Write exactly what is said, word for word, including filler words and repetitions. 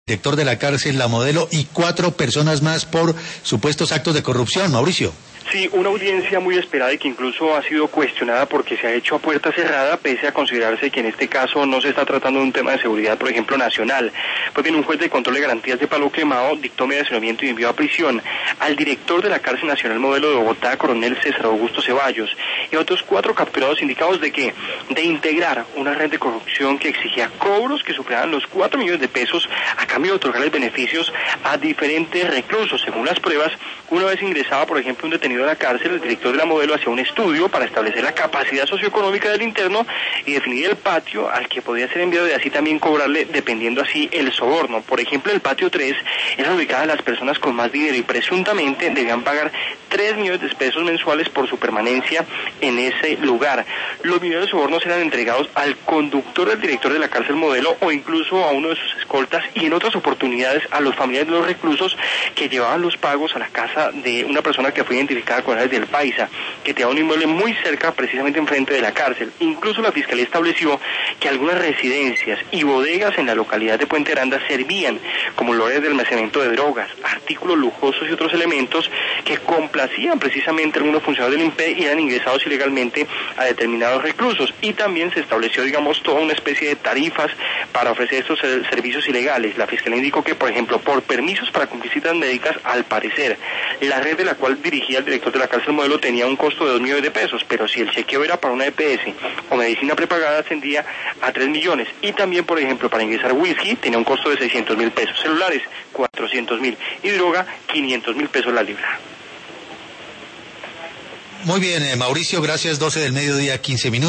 director de la cárcel La Modelo y cuatro personas más por supuestos actos de corrupción. Mauricio. Sí, una audiencia muy esperada y que incluso ha sido cuestionada porque se ha hecho a puerta cerrada, pese a considerarse que en este caso no se está tratando de un tema de seguridad, por ejemplo, nacional. Pues bien, un juez de control de garantías de Palo Quemado dictó mediacionamiento y envió a prisión al director de la cárcel nacional Modelo de Bogotá, coronel César Augusto Ceballos, y a otros cuatro capturados indicados de que de integrar una red de corrupción que exigía cobros que superaban los cuatro millones de pesos a cambio de otorgarles beneficios a diferentes reclusos. Según las pruebas, una vez ingresaba, por ejemplo, un detenido de la cárcel, el director de la Modelo hacía un estudio para establecer la capacidad socioeconómica del interno y definir el patio al que podía ser enviado y así también cobrarle dependiendo así el soborno. Por ejemplo, el patio tres era ubicada a las personas con más dinero y presuntamente debían pagar tres millones de pesos mensuales por su permanencia en ese lugar. Los millones de sobornos eran entregados al conductor del director de la cárcel Modelo o incluso a uno de sus escoltas y en otras oportunidades a los familiares de los reclusos que llevaban los pagos a la casa de una persona que fue identificada con el del Paisa, que tenía un inmueble muy cerca, precisamente enfrente de la cárcel. Incluso la Fiscalía estableció que algunas residencias y bodegas en la localidad de Puente Aranda servían como lugares de almacenamiento de drogas, artículos lujosos y otros elementos que complacían precisamente a algunos funcionarios del I N P E y eran ingresados ilegalmente a determinados reclusos. Y también se estableció, digamos, toda una especie de tarifas para ofrecer estos servicios ilegales. La Fiscalía indicó que, por ejemplo, por permisos para cumplir citas médicas, al parecer, la red de la cual dirigía el director de la cárcel Modelo tenía un costo de dos millones de pesos, pero si el chequeo era para una E P S o medicina prepagada ascendía a tres millones. Y también, por ejemplo, para ingresar whisky tenía un costo de seiscientos mil pesos, celulares cuatrocientos mil y droga quinientos mil pesos la libra. Muy bien, eh, Mauricio, gracias. doce del mediodía, quince minutos.